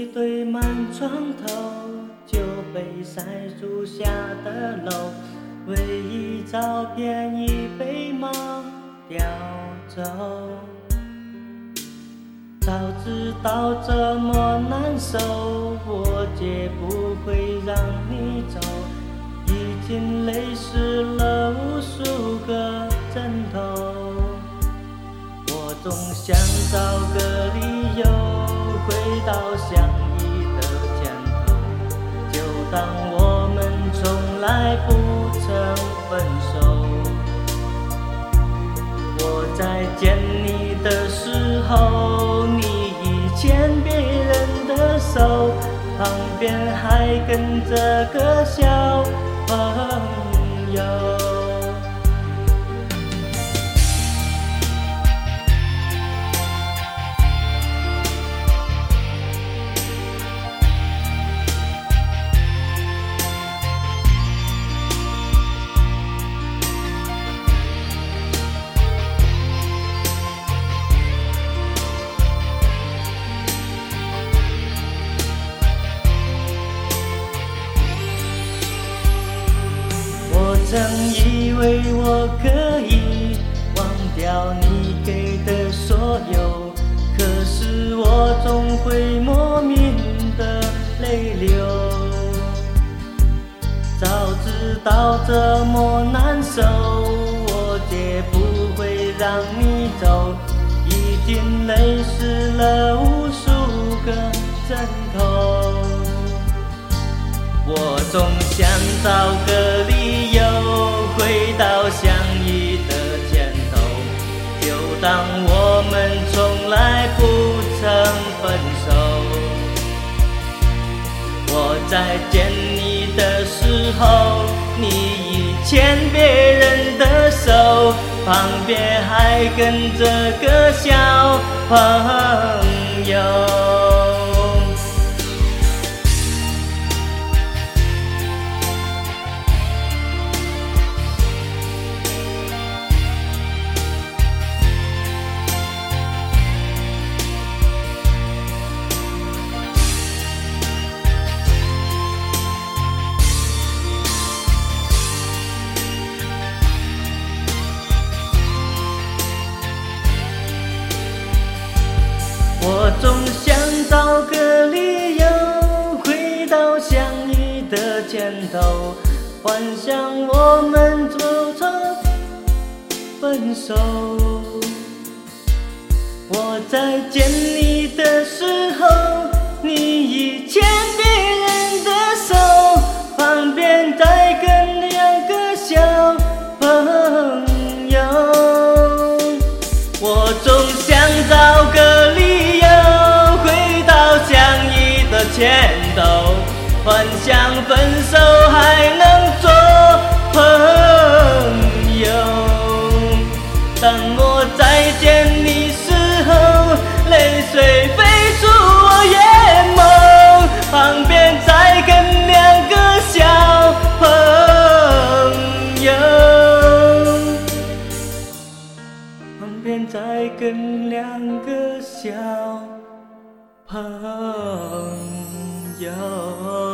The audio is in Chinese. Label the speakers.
Speaker 1: 堆满床头，就被晒树下的楼，唯一照片已被猫叼走。早知道这么难受，我绝不会让你走。已经泪湿了无数个枕头，我总想找个理由回到相依的肩头，就当我们从来不曾分手。我在见你的时候，你已牵别人的手，旁边还跟着个小朋友。曾以为我可以忘掉你给的所有，可是我总会莫名的泪流。早知道这么难受，我绝不会让你走。已经泪湿了无数个枕头，我总想找个理由回到相依的肩头，就当我们从来不曾分手。我在见你的时候，你已牵别人的手，旁边还跟着个小朋友。我总想找个理由回到相依的肩头，幻想我们就曾分手。我在见你的时候，你已牵别人的手，旁边再跟两个小朋友。我总想找个理由回到相依的肩头，幻想分手还能做朋友。当我再见你时候，泪水飞出我眼眸，旁边再跟两个小朋友，旁边再跟两个小朋友。